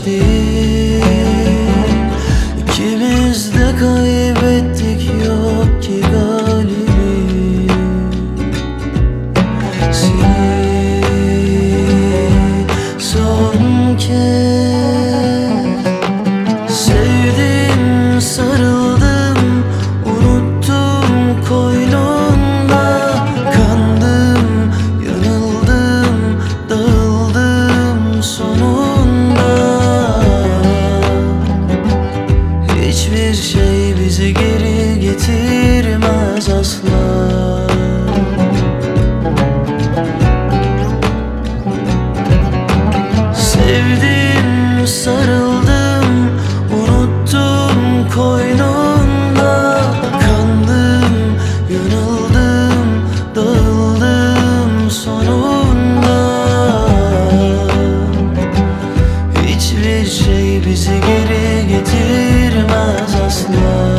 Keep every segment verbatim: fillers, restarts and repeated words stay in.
geçti. İkimiz de kaybettik, yok ki galibi. Seni son kez sevdim, sarıldım, unuttum koynunda. Kandım, yanıldım, dağıldım sonunda. Hiçbir şey bizi geri getirmez asla. Sevdim, sarıldım, unuttum koynunda. Kandım, yanıldım, dağıldım sonunda. Hiçbir şey bizi geri getirmez asla.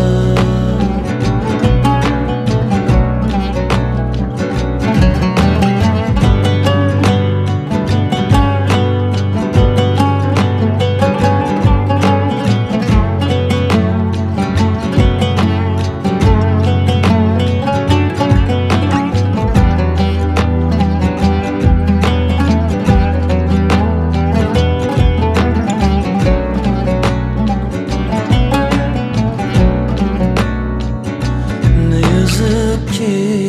Yazık ki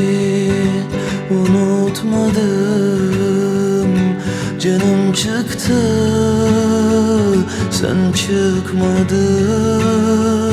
unutmadım, canım çıktı, sen çıkmadın.